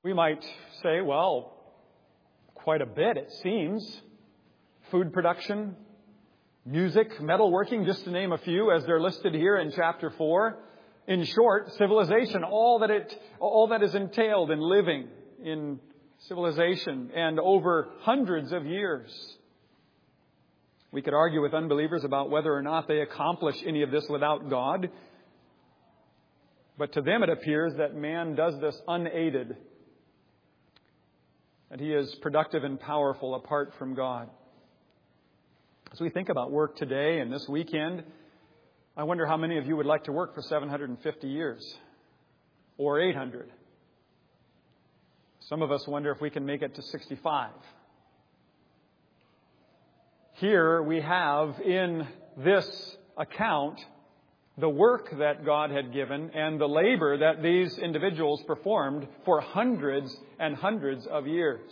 We might say, well, quite a bit, it seems. Food production, music, metalworking, just to name a few, as they're listed here in chapter 4. In short, civilization, all that is entailed in living in civilization and over hundreds of years. We could argue with unbelievers about whether or not they accomplish any of this without God. But to them it appears that man does this unaided, that he is productive and powerful apart from God. As we think about work today and this weekend, I wonder how many of you would like to work for 750 years or 800. Some of us wonder if we can make it to 65. Here we have in this account the work that God had given and the labor that these individuals performed for hundreds and hundreds of years.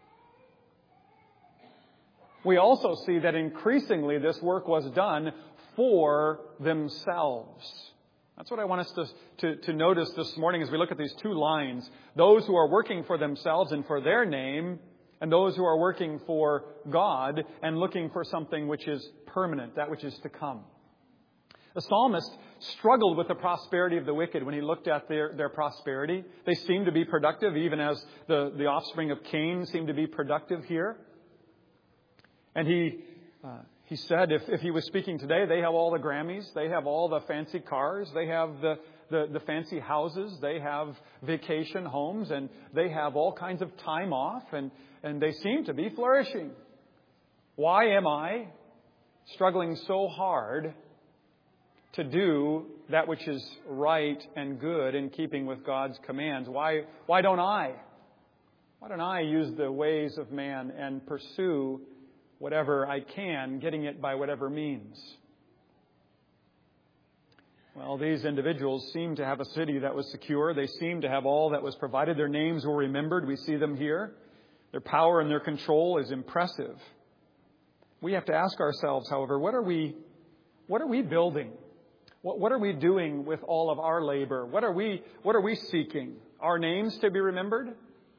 We also see that increasingly this work was done for themselves. That's what I want us to notice this morning as we look at these two lines. Those who are working for themselves and for their name, and those who are working for God and looking for something which is permanent, that which is to come. The psalmist struggled with the prosperity of the wicked when he looked at their prosperity. They seemed to be productive, even as the offspring of Cain seemed to be productive here. And he said if he was speaking today, they have all the Grammys, they have all the fancy cars, they have the fancy houses, they have vacation homes, and they have all kinds of time off, and they seem to be flourishing. Why am I struggling so hard to do that which is right and good in keeping with God's commands? Why don't I? Why don't I use the ways of man and pursue whatever I can, getting it by whatever means? Well, these individuals seem to have a city that was secure. They seem to have all that was provided. Their names were remembered. We see them here. Their power and their control is impressive. We have to ask ourselves, however, what are we building? What are we doing with all of our labor? What are we seeking? Our names to be remembered?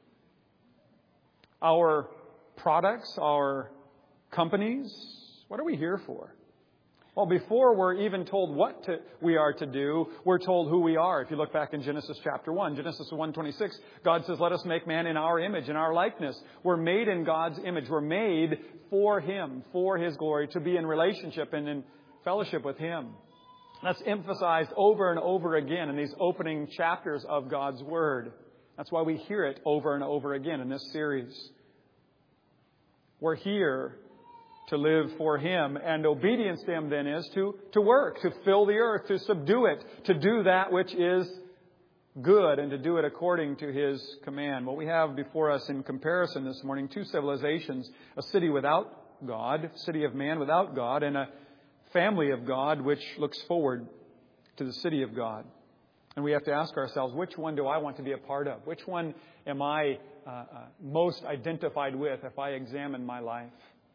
Our products? Our companies? What are we here for? Well, before we're even told what we are to do, we're told who we are. If you look back in Genesis chapter 1, Genesis 1:26, God says, let us make man in our image, in our likeness. We're made in God's image. We're made for Him, for His glory, to be in relationship and in fellowship with Him. That's emphasized over and over again in these opening chapters of God's Word. That's why we hear it over and over again in this series. We're here to live for Him. And obedience to Him then is to work, to fill the earth, to subdue it, to do that which is good and to do it according to His command. What we have before us in comparison this morning, two civilizations, a city without God, city of man without God, and a family of God which looks forward to the city of God. And we have to ask ourselves, which one do I want to be a part of? Which one am I most identified with if I examine my life?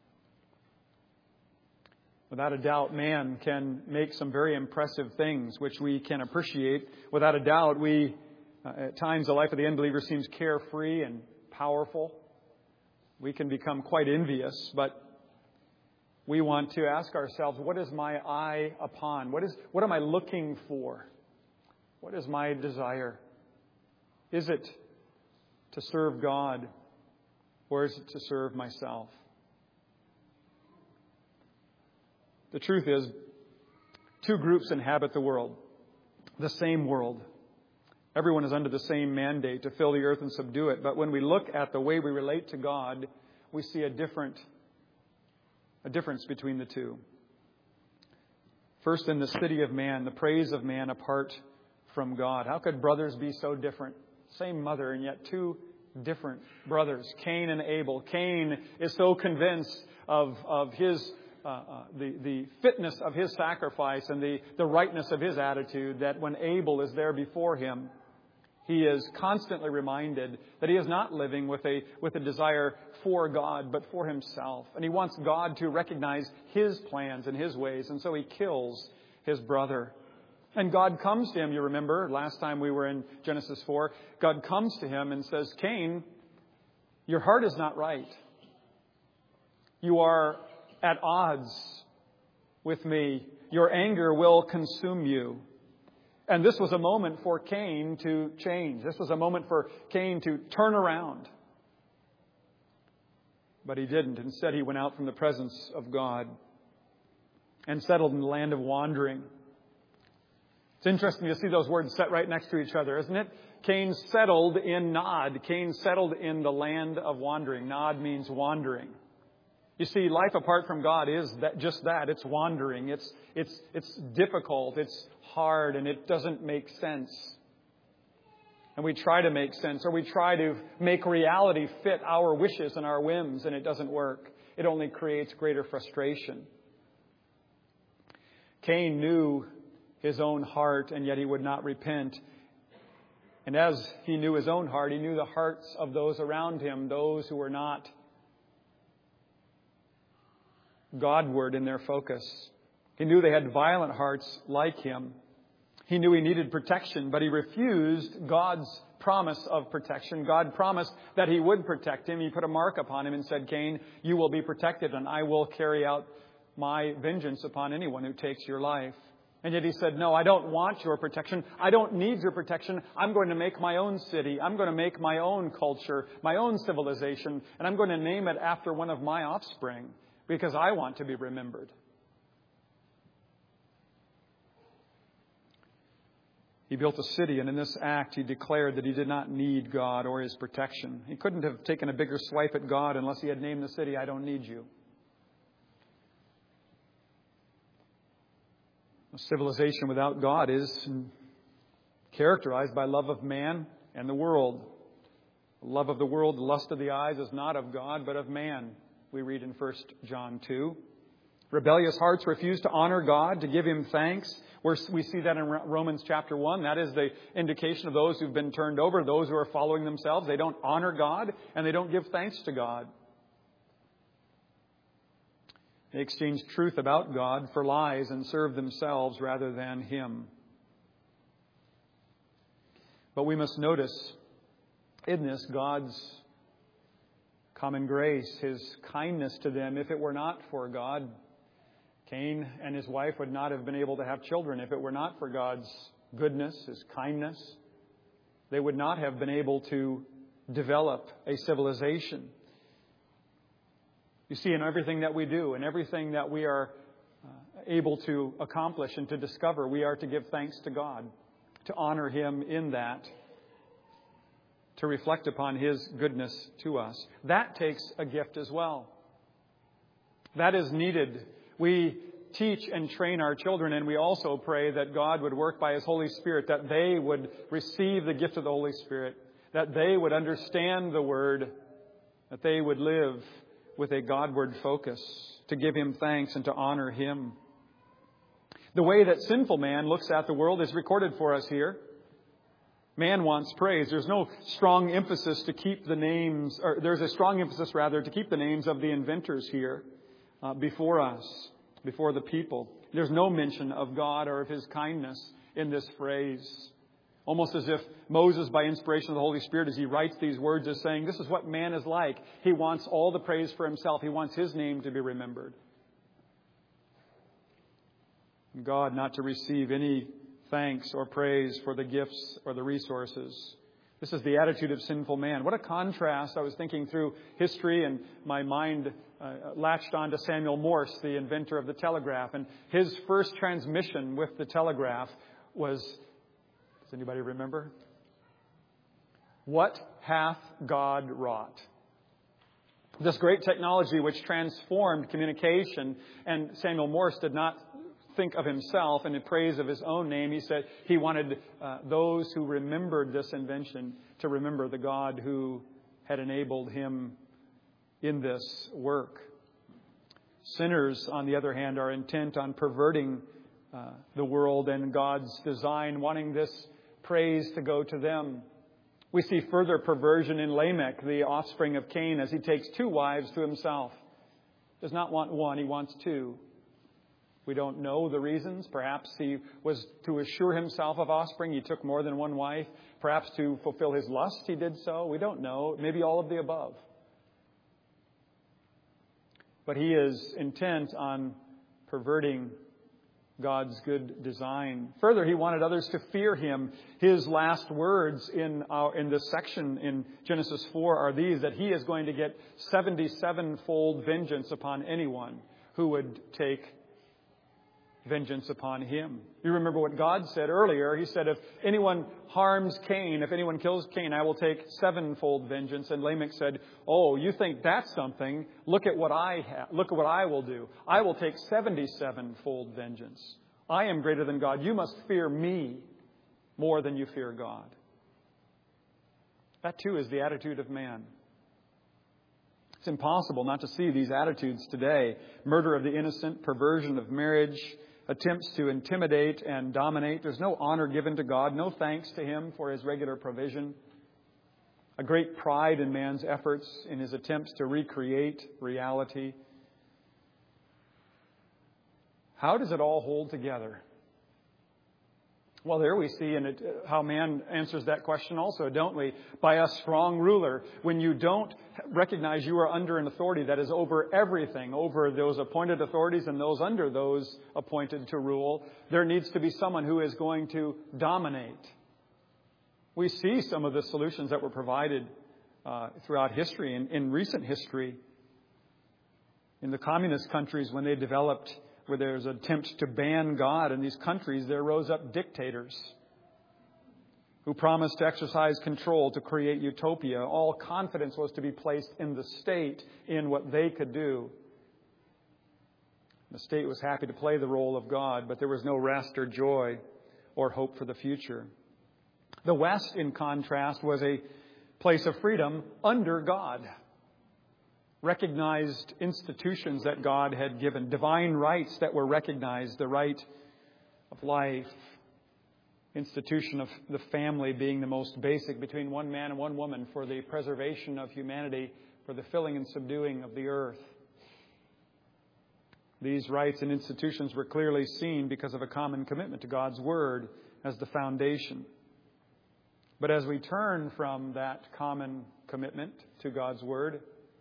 Without a doubt, man can make some very impressive things which we can appreciate. Without a doubt, at times the life of the unbeliever seems carefree and powerful. We can become quite envious, but we want to ask ourselves, what is my eye upon? What am I looking for? What is my desire? Is it to serve God, or is it to serve myself? The truth is, two groups inhabit the world, the same world. Everyone is under the same mandate to fill the earth and subdue it. But when we look at the way we relate to God, we see a difference between the two. First, in the city of man, the praise of man apart from God. How could brothers be so different? Same mother, and yet two different brothers, Cain and Abel. Cain is so convinced of his the fitness of his sacrifice and the rightness of his attitude that when Abel is there before him, he is constantly reminded that he is not living with a desire for God, but for himself. And he wants God to recognize his plans and his ways, and so he kills his brother. And God comes to him, you remember, last time we were in Genesis 4, God comes to him and says, Cain, your heart is not right. You are at odds with me. Your anger will consume you. And this was a moment for Cain to change. This was a moment for Cain to turn around. But he didn't. Instead, he went out from the presence of God and settled in the land of wandering. It's interesting to see those words set right next to each other, isn't it? Cain settled in Nod. Cain settled in the land of wandering. Nod means wandering. You see, life apart from God is just that. It's wandering. It's difficult. It's hard, and it doesn't make sense. And we try to make sense, or we try to make reality fit our wishes and our whims, and it doesn't work. It only creates greater frustration. Cain knew his own heart, and yet he would not repent. And as he knew his own heart, he knew the hearts of those around him, those who were not Godward in their focus. He knew they had violent hearts like him. He knew he needed protection, but he refused God's promise of protection. God promised that he would protect him. He put a mark upon him and said, Cain, you will be protected, and I will carry out my vengeance upon anyone who takes your life. And yet he said, no, I don't want your protection. I don't need your protection. I'm going to make my own city. I'm going to make my own culture, my own civilization, and I'm going to name it after one of my offspring because I want to be remembered. He built a city, and in this act he declared that he did not need God or his protection. He couldn't have taken a bigger swipe at God unless he had named the city, I don't need you. A civilization without God is characterized by love of man and the world. The love of the world, the lust of the eyes is not of God, but of man, we read in 1 John 2. Rebellious hearts refuse to honor God, to give him thanks. We see that in Romans chapter 1. That is the indication of those who've been turned over, those who are following themselves. They don't honor God and they don't give thanks to God. They exchange truth about God for lies and serve themselves rather than him. But we must notice in this God's common grace, his kindness to them. If it were not for God, Cain and his wife would not have been able to have children. If it were not for God's goodness, his kindness, they would not have been able to develop a civilization. You see, in everything that we do, in everything that we are able to accomplish and to discover, we are to give thanks to God, to honor him in that, to reflect upon his goodness to us. That takes a gift as well. That is needed. We teach and train our children, and we also pray that God would work by his Holy Spirit, that they would receive the gift of the Holy Spirit, that they would understand the Word, that they would live with a Godward focus, to give him thanks and to honor him. The way that sinful man looks at the world is recorded for us here. Man wants praise. There's no strong emphasis to keep the names, or there's a strong emphasis rather to keep the names of the inventors here before us, before the people. There's no mention of God or of his kindness in this phrase. Almost as if Moses, by inspiration of the Holy Spirit, as he writes these words, is saying, this is what man is like. He wants all the praise for himself. He wants his name to be remembered. God not to receive any thanks or praise for the gifts or the resources. This is the attitude of sinful man. What a contrast. I was thinking through history and my mind latched on to Samuel Morse, the inventor of the telegraph. And his first transmission with the telegraph was, does anybody remember? What hath God wrought? This great technology which transformed communication, and Samuel Morse did not think of himself and in praise of his own name. He said he wanted those who remembered this invention to remember the God who had enabled him in this work. Sinners, on the other hand, are intent on perverting the world and God's design, wanting this praise to go to them. We see further perversion in Lamech, the offspring of Cain, as he takes two wives to himself. Does not want one, he wants two. We don't know the reasons. Perhaps he was to assure himself of offspring. He took more than one wife. Perhaps to fulfill his lust, he did so. We don't know. Maybe all of the above. But he is intent on perverting God's good design. Further, he wanted others to fear him. His last words in this section in Genesis 4 are these, that he is going to get 77-fold vengeance upon anyone who would take vengeance upon him. You remember what God said earlier. He said, if anyone harms Cain, if anyone kills Cain, I will take 7-fold vengeance. And Lamech said, oh, you think that's something? Look at what I have. Look at what I will do. I will take 77-fold vengeance. I am greater than God. You must fear me more than you fear God. That too is the attitude of man. It's impossible not to see these attitudes today. Murder of the innocent, perversion of marriage, attempts to intimidate and dominate. There's no honor given to God, no thanks to Him for His regular provision. A great pride in man's efforts in his attempts to recreate reality. How does it all hold together? Well, there we see in it how man answers that question also, don't we? By a strong ruler. When you don't recognize you are under an authority that is over everything, over those appointed authorities and those under those appointed to rule, there needs to be someone who is going to dominate. We see some of the solutions that were provided throughout history, in recent history. In the communist countries, when they developed, where there's an attempt to ban God in these countries, there rose up dictators who promised to exercise control to create utopia. All confidence was to be placed in the state, in what they could do. The state was happy to play the role of God, but there was no rest or joy or hope for the future. The West, in contrast, was a place of freedom under God. Recognized institutions that God had given, divine rights that were recognized, the right of life, institution of the family being the most basic between one man and one woman for the preservation of humanity, for the filling and subduing of the earth. These rights and institutions were clearly seen because of a common commitment to God's Word as the foundation. But as we turn from that common commitment to God's Word,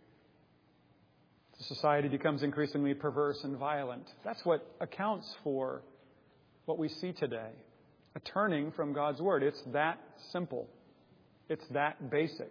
society becomes increasingly perverse and violent. That's what accounts for what we see today. A turning from God's Word. It's that simple. It's that basic.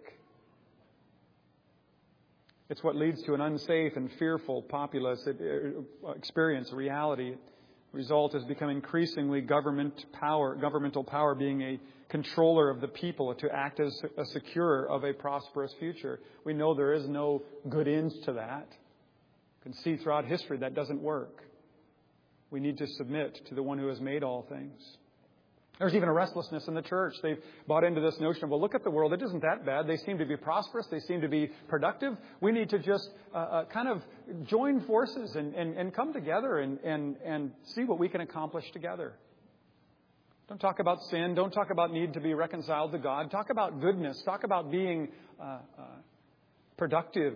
It's what leads to an unsafe and fearful populace experience, reality. The result has become increasingly governmental power being a controller of the people to act as a securer of a prosperous future. We know there is no good end to that. You can see throughout history that doesn't work. We need to submit to the one who has made all things. There's even a restlessness in the church. They've bought into this notion of, well, look at the world. It isn't that bad. They seem to be prosperous. They seem to be productive. We need to just kind of join forces and come together and see what we can accomplish together. Don't talk about sin. Don't talk about need to be reconciled to God. Talk about goodness. Talk about being productive.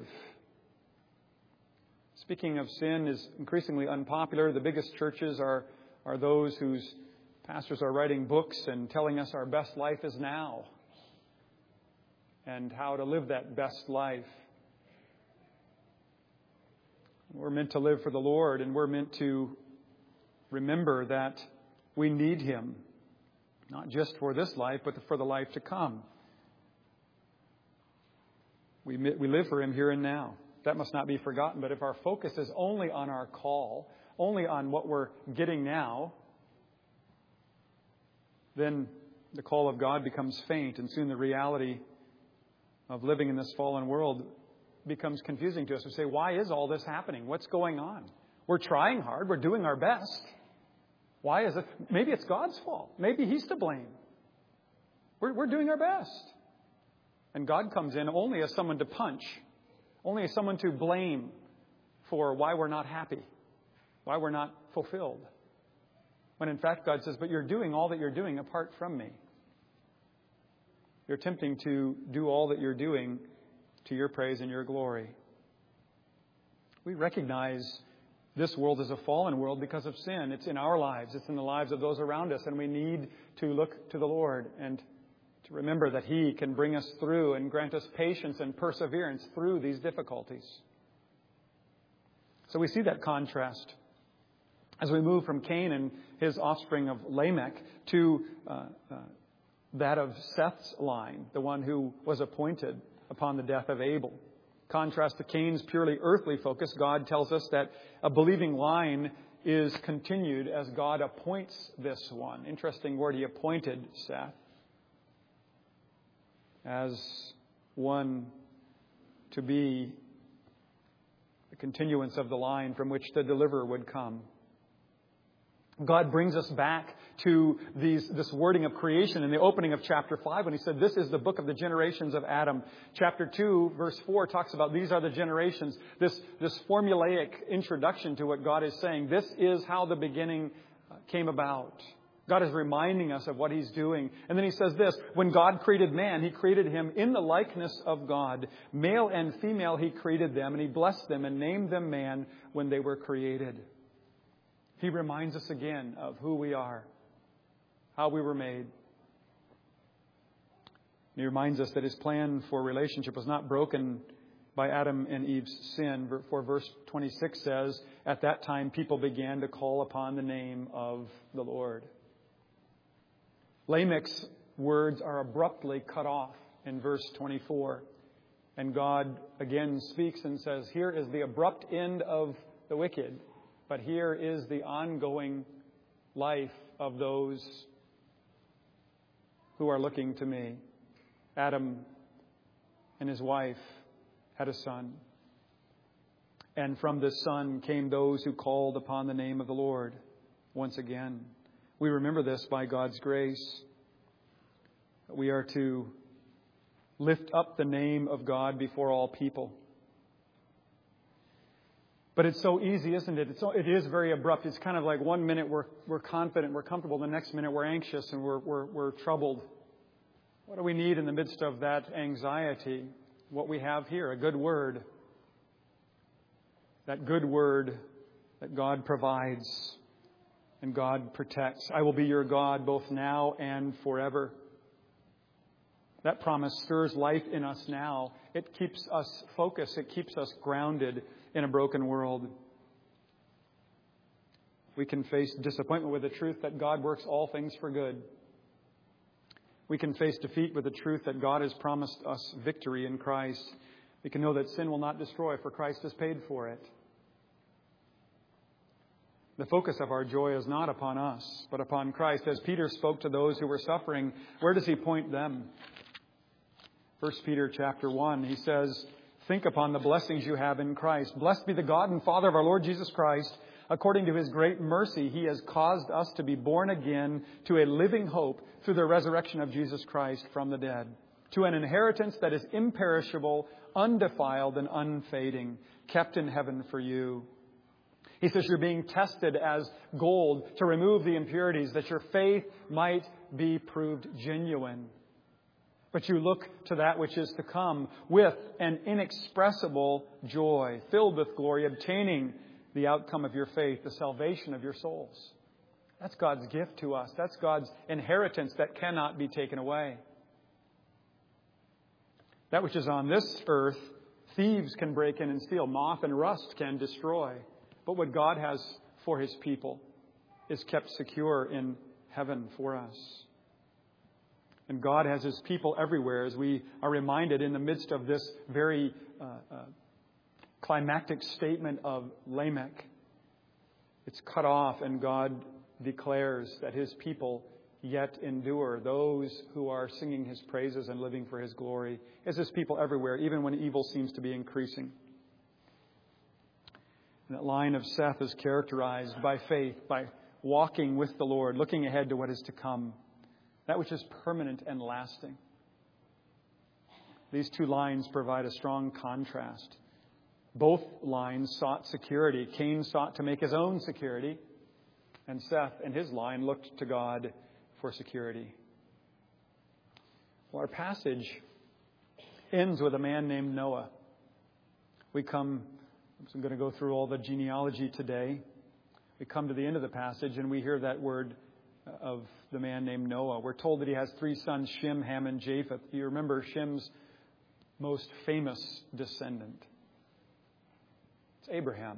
Speaking of sin is increasingly unpopular. The biggest churches are those whose pastors are writing books and telling us our best life is now and how to live that best life. We're meant to live for the Lord, and we're meant to remember that we need Him, not just for this life, but for the life to come. We live for Him here and now. That must not be forgotten. But if our focus is only on our call, only on what we're getting now, then the call of God becomes faint, and soon the reality of living in this fallen world becomes confusing to us. We say, why is all this happening? What's going on? We're trying hard. We're doing our best. Why is it? Maybe it's God's fault. Maybe He's to blame. We're doing our best. And God comes in only as someone to punch, only as someone to blame for why we're not happy, why we're not fulfilled. When in fact God says, but you're doing all that you're doing apart from me. You're attempting to do all that you're doing to your praise and your glory. We recognize This world is a fallen world because of sin. It's in our lives. It's in the lives of those around us. And we need to look to the Lord and to remember that He can bring us through and grant us patience and perseverance through these difficulties. So we see that contrast as we move from Cain and his offspring of Lamech to that of Seth's line, the one who was appointed upon the death of Abel. Contrast to Cain's purely earthly focus, God tells us that a believing line is continued as God appoints this one. Interesting word, He appointed Seth as one to be the continuance of the line from which the deliverer would come. God brings us back to this wording of creation in the opening of chapter 5 when He said, this is the book of the generations of Adam. Chapter 2, verse 4 talks about these are the generations. This formulaic introduction to what God is saying. This is how the beginning came about. God is reminding us of what He's doing. And then He says this, when God created man, He created him in the likeness of God. Male and female He created them, and He blessed them and named them man when they were created. He reminds us again of who we are, how we were made. He reminds us that His plan for relationship was not broken by Adam and Eve's sin. For verse 26 says, at that time people began to call upon the name of the Lord. Lamech's words are abruptly cut off in verse 24. And God again speaks and says, here is the abrupt end of the wicked. But here is the ongoing life of those who are looking to me. Adam and his wife had a son. And from this son came those who called upon the name of the Lord once again. We remember this by God's grace. We are to lift up the name of God before all people. But it's so easy, isn't it? It is very abrupt. It's kind of like 1 minute we're confident, we're comfortable. The next minute we're anxious and we're troubled. What do we need in the midst of that anxiety? What we have here, a good word. That good word that God provides and God protects. I will be your God both now and forever. That promise stirs life in us now. It keeps us focused. It keeps us grounded in a broken world. We can face disappointment with the truth that God works all things for good. We can face defeat with the truth that God has promised us victory in Christ. We can know that sin will not destroy, for Christ has paid for it. The focus of our joy is not upon us, but upon Christ. As Peter spoke to those who were suffering, where does he point them? 1 Peter chapter 1, he says, think upon the blessings you have in Christ. Blessed be the God and Father of our Lord Jesus Christ. According to His great mercy, He has caused us to be born again to a living hope through the resurrection of Jesus Christ from the dead, to an inheritance that is imperishable, undefiled, and unfading, kept in heaven for you. He says you're being tested as gold to remove the impurities, that your faith might be proved genuine. But you look to that which is to come with an inexpressible joy, filled with glory, obtaining the outcome of your faith, the salvation of your souls. That's God's gift to us. That's God's inheritance that cannot be taken away. That which is on this earth, thieves can break in and steal. Moth and rust can destroy. But what God has for His people is kept secure in heaven for us. And God has His people everywhere, as we are reminded in the midst of this very climactic statement of Lamech. It's cut off, and God declares that His people yet endure. Those who are singing His praises and living for His glory is His people everywhere, even when evil seems to be increasing. And that line of Seth is characterized by faith, by walking with the Lord, looking ahead to what is to come. That which is permanent and lasting. These two lines provide a strong contrast. Both lines sought security. Cain sought to make his own security, and Seth and his line looked to God for security. Well, our passage ends with a man named Noah. We come I'm going to go through all the genealogy today. We come to the end of the passage and we hear that word of the man named Noah. We're told that he has 3 sons, Shem, Ham, and Japheth. You remember Shem's most famous descendant. It's Abraham.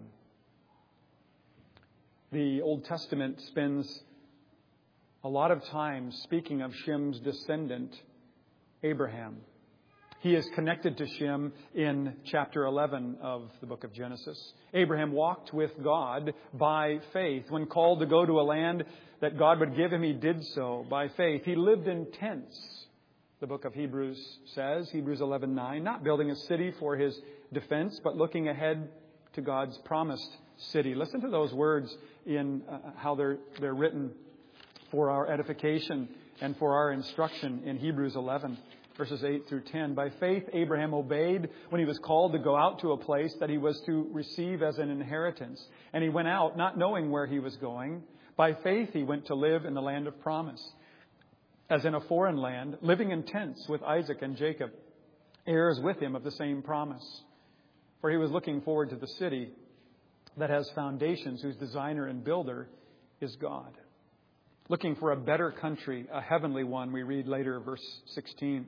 The Old Testament spends a lot of time speaking of Shem's descendant, Abraham. He is connected to Shem in chapter 11 of the book of Genesis. Abraham walked with God by faith. When called to go to a land that God would give him, he did so by faith. He lived in tents, the book of Hebrews says, Hebrews 11:9, not building a city for his defense, but looking ahead to God's promised city. Listen to those words in how they're written for our edification and for our instruction in Hebrews 11. Verses 8 through 10. By faith, Abraham obeyed when he was called to go out to a place that he was to receive as an inheritance. And he went out not knowing where he was going. By faith, he went to live in the land of promise, as in a foreign land, living in tents with Isaac and Jacob, heirs with him of the same promise. For he was looking forward to the city that has foundations, whose designer and builder is God. Looking for a better country, a heavenly one, we read later, verse 16.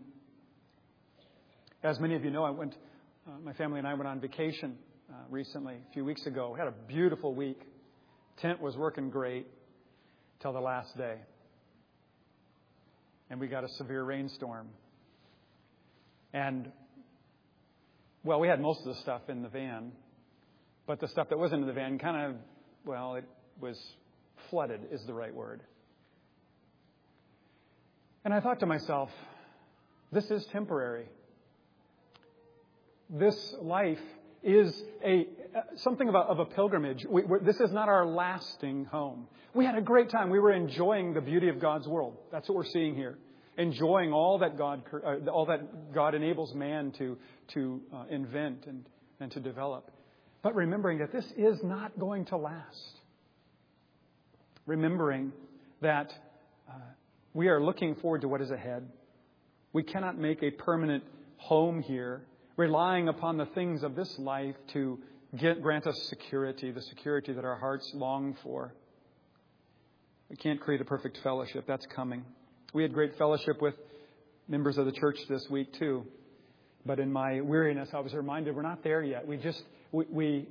As many of you know, my family and I went on vacation recently, a few weeks ago. We had a beautiful week. Tent was working great till the last day. And we got a severe rainstorm. And, well, we had most of the stuff in the van. But the stuff that wasn't in the van it was flooded is the right word. And I thought to myself, this is temporary. This life is something of a pilgrimage. This is not our lasting home. We had a great time. We were enjoying the beauty of God's world. That's what we're seeing here. Enjoying all that God enables man to invent and to develop. But remembering that this is not going to last. Remembering that we are looking forward to what is ahead. We cannot make a permanent home here, relying upon the things of this life to grant us security, the security that our hearts long for. We can't create a perfect fellowship. That's coming. We had great fellowship with members of the church this week too. But in my weariness, I was reminded we're not there yet. We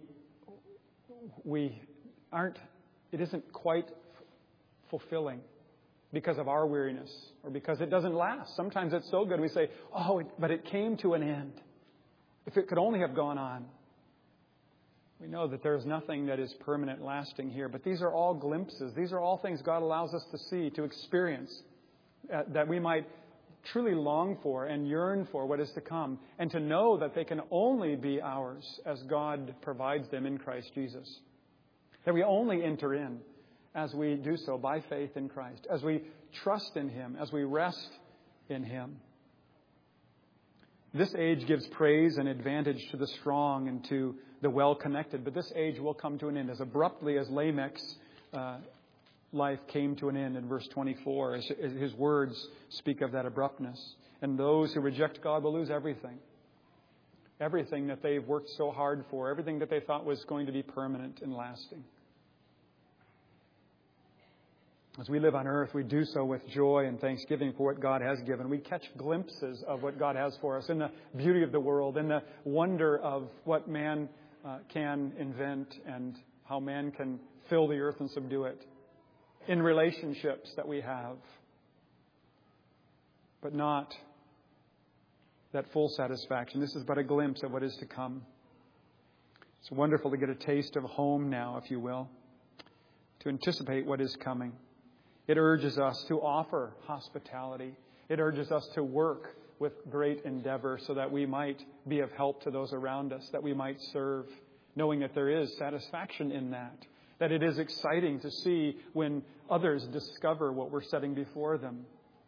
aren't, it isn't quite fulfilling because of our weariness or because it doesn't last. Sometimes it's so good we say, but it came to an end. If it could only have gone on. We know that there is nothing that is permanent, lasting here. But these are all glimpses. These are all things God allows us to see, to experience, that we might truly long for and yearn for what is to come, and to know that they can only be ours as God provides them in Christ Jesus. That we only enter in as we do so by faith in Christ, as we trust in Him, as we rest in Him. This age gives praise and advantage to the strong and to the well-connected, but this age will come to an end as abruptly as Lamech's life came to an end in verse 24. As his words speak of that abruptness. And those who reject God will lose everything. Everything that they've worked so hard for, everything that they thought was going to be permanent and lasting. As we live on earth, we do so with joy and thanksgiving for what God has given. We catch glimpses of what God has for us in the beauty of the world, in the wonder of what man can invent and how man can fill the earth and subdue it. In relationships that we have, but not that full satisfaction. This is but a glimpse of what is to come. It's wonderful to get a taste of home now, if you will, to anticipate what is coming. It urges us to offer hospitality. It urges us to work with great endeavor so that we might be of help to those around us, that we might serve, knowing that there is satisfaction in that. That it is exciting to see when others discover what we're setting before them.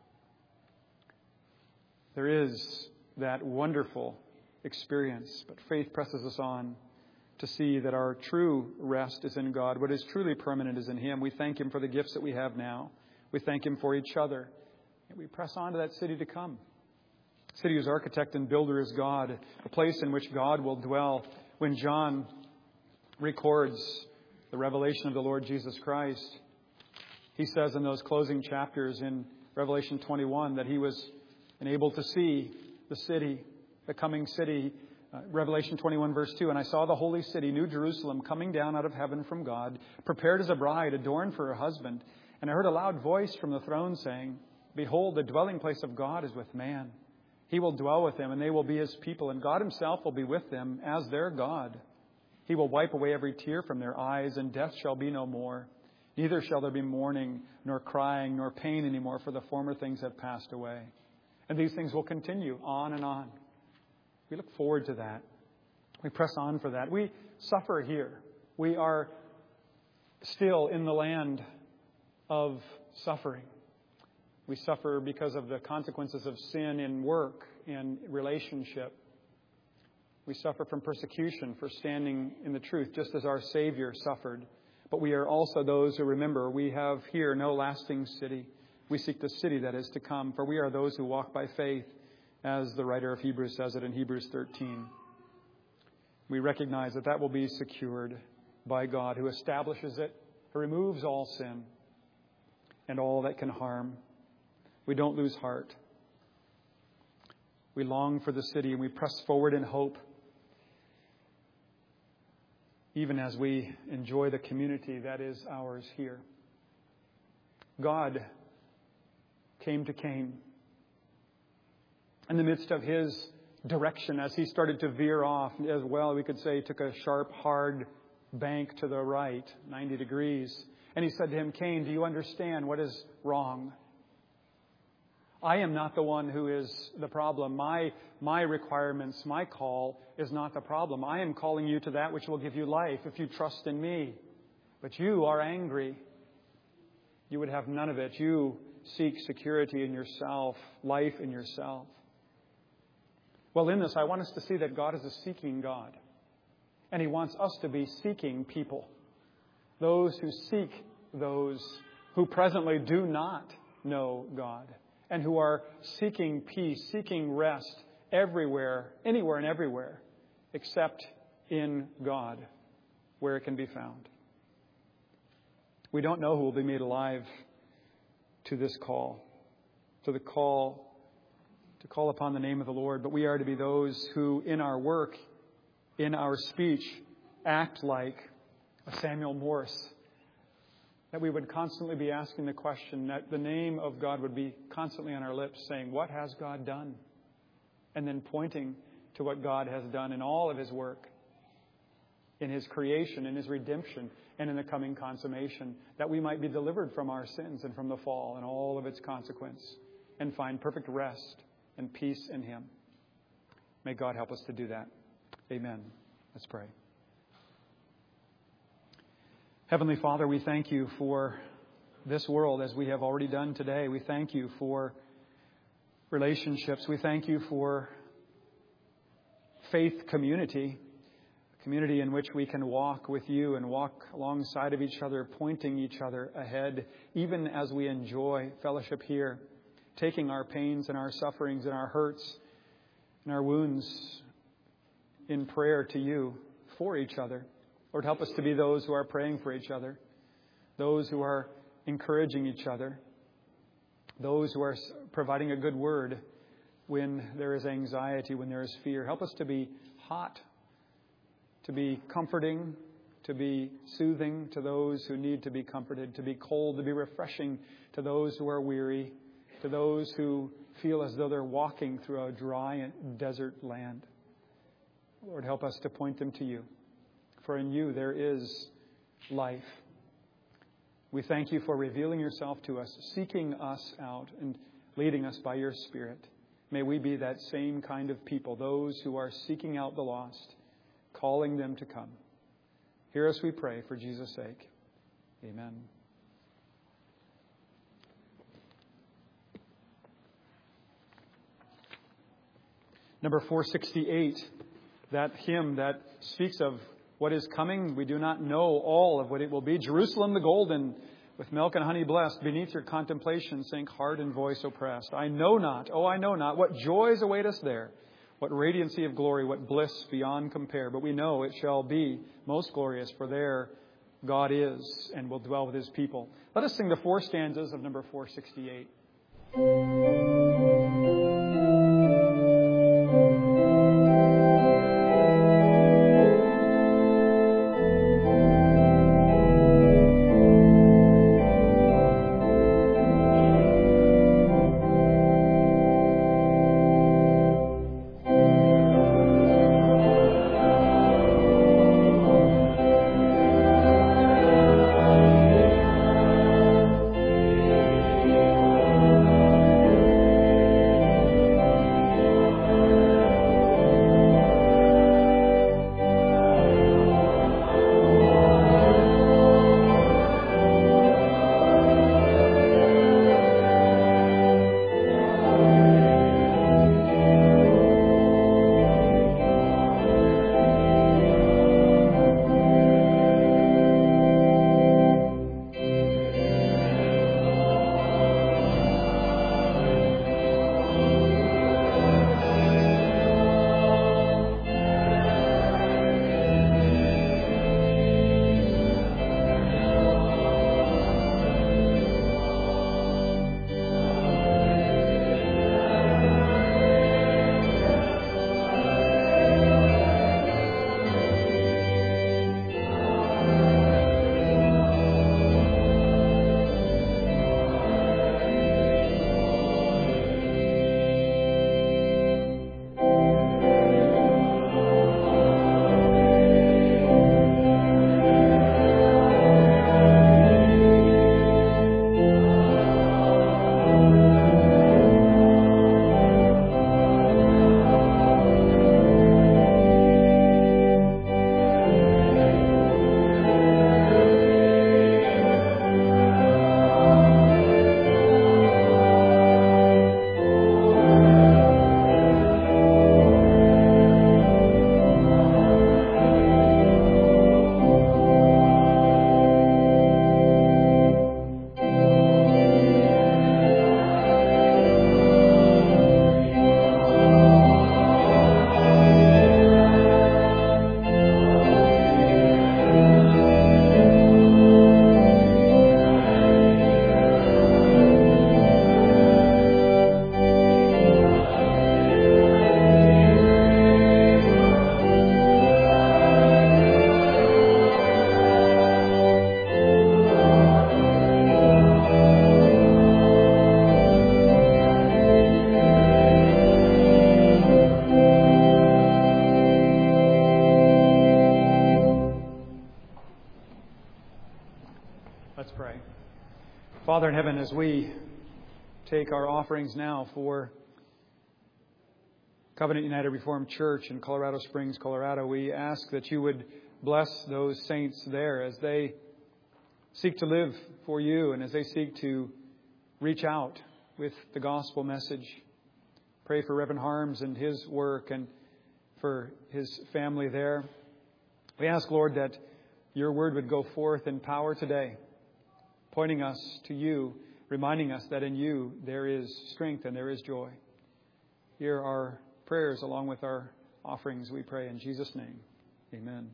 There is that wonderful experience, but faith presses us on to see that our true rest is in God. What is truly permanent is in Him. We thank Him for the gifts that we have now. We thank Him for each other. And we press on to that city to come. City whose architect and builder is God, a place in which God will dwell. When John records the revelation of the Lord Jesus Christ. He says in those closing chapters in Revelation 21 that he was enabled to see the city, the coming city. Revelation 21 verse 2, "And I saw the holy city, New Jerusalem, coming down out of heaven from God, prepared as a bride, adorned for her husband. And I heard a loud voice from the throne saying, Behold, the dwelling place of God is with man. He will dwell with them, and they will be his people, and God himself will be with them as their God. He will wipe away every tear from their eyes, and death shall be no more. Neither shall there be mourning, nor crying, nor pain anymore, for the former things have passed away." And these things will continue on and on. We look forward to that. We press on for that. We suffer here. We are still in the land of suffering. We suffer because of the consequences of sin in work and relationship. We suffer from persecution for standing in the truth, just as our Savior suffered. But we are also those who remember we have here no lasting city. We seek the city that is to come, for we are those who walk by faith, as the writer of Hebrews says it in Hebrews 13. We recognize that that will be secured by God, who establishes it, who removes all sin and all that can harm. We don't lose heart. We long for the city, and we press forward in hope, even as we enjoy the community that is ours here. God came to Cain in the midst of his direction as he started to veer off. As well, we could say he took a sharp, hard bank to the right, 90 degrees. And he said to him, "Cain, do you understand what is wrong? I am not the one who is the problem. My requirements, my call is not the problem. I am calling you to that which will give you life if you trust in me. But you are angry. You would have none of it. You seek security in yourself, life in yourself." Well, in this, I want us to see that God is a seeking God. And He wants us to be seeking people. Those who seek those who presently do not know God. And who are seeking peace, seeking rest everywhere, anywhere and everywhere, except in God, where it can be found. We don't know who will be made alive to this call, to the call to call upon the name of the Lord. But we are to be those who, in our work, in our speech, act like a Samuel Morse. That we would constantly be asking the question, that the name of God would be constantly on our lips, saying, "What has God done?" And then pointing to what God has done in all of His work, in His creation, in His redemption, and in the coming consummation, that we might be delivered from our sins and from the fall and all of its consequence, and find perfect rest and peace in Him. May God help us to do that. Amen. Let's pray. Heavenly Father, we thank You for this world as we have already done today. We thank You for relationships. We thank You for faith community, a community in which we can walk with You and walk alongside of each other, pointing each other ahead, even as we enjoy fellowship here, taking our pains and our sufferings and our hurts and our wounds in prayer to You for each other. Lord, help us to be those who are praying for each other, those who are encouraging each other, those who are providing a good word when there is anxiety, when there is fear. Help us to be hot, to be comforting, to be soothing to those who need to be comforted, to be cold, to be refreshing to those who are weary, to those who feel as though they're walking through a dry desert land. Lord, help us to point them to You. For in You there is life. We thank You for revealing Yourself to us, seeking us out and leading us by Your Spirit. May we be that same kind of people, those who are seeking out the lost, calling them to come. Hear us, we pray, for Jesus' sake. Amen. Number 468, that hymn that speaks of what is coming. We do not know all of what it will be. Jerusalem the golden, with milk and honey blessed, beneath Your contemplation sank heart and voice oppressed. I know not, oh, I know not, what joys await us there, what What radiancy of glory, what bliss beyond compare. But we know it shall be most glorious, for there God is and will dwell with His people. Let us sing the 4 stanzas of number 468. Father in heaven, as we take our offerings now for Covenant United Reformed Church in Colorado Springs, Colorado, we ask that you would bless those saints there as they seek to live for you and as they seek to reach out with the gospel message. Pray for Reverend Harms and his work and for his family there. We ask, Lord, that your word would go forth in power today, pointing us to you, reminding us that in you there is strength and there is joy. Hear our prayers along with our offerings, we pray in Jesus' name. Amen.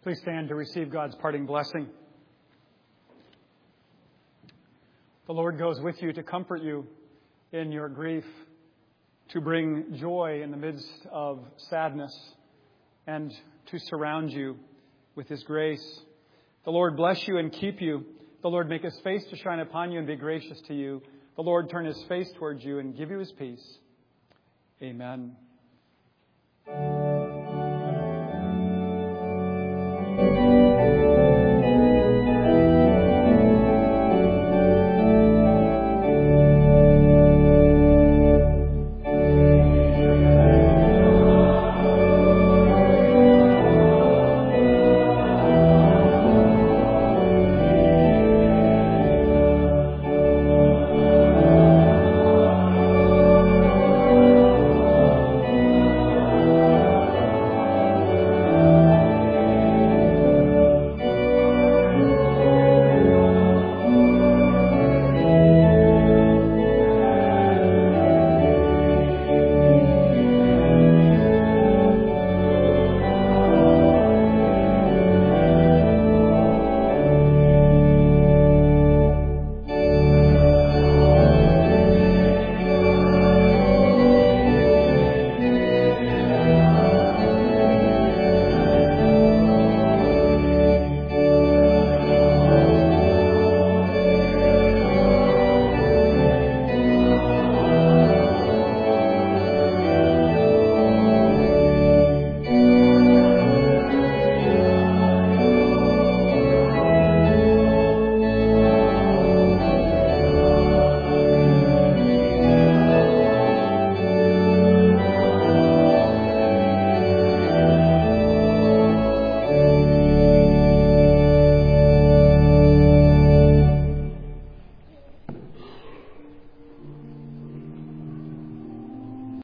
Please stand to receive God's parting blessing. The Lord goes with you to comfort you in your grief, to bring joy in the midst of sadness, and to surround you with His grace. The Lord bless you and keep you. The Lord make His face to shine upon you and be gracious to you. The Lord turn His face towards you and give you His peace. Amen.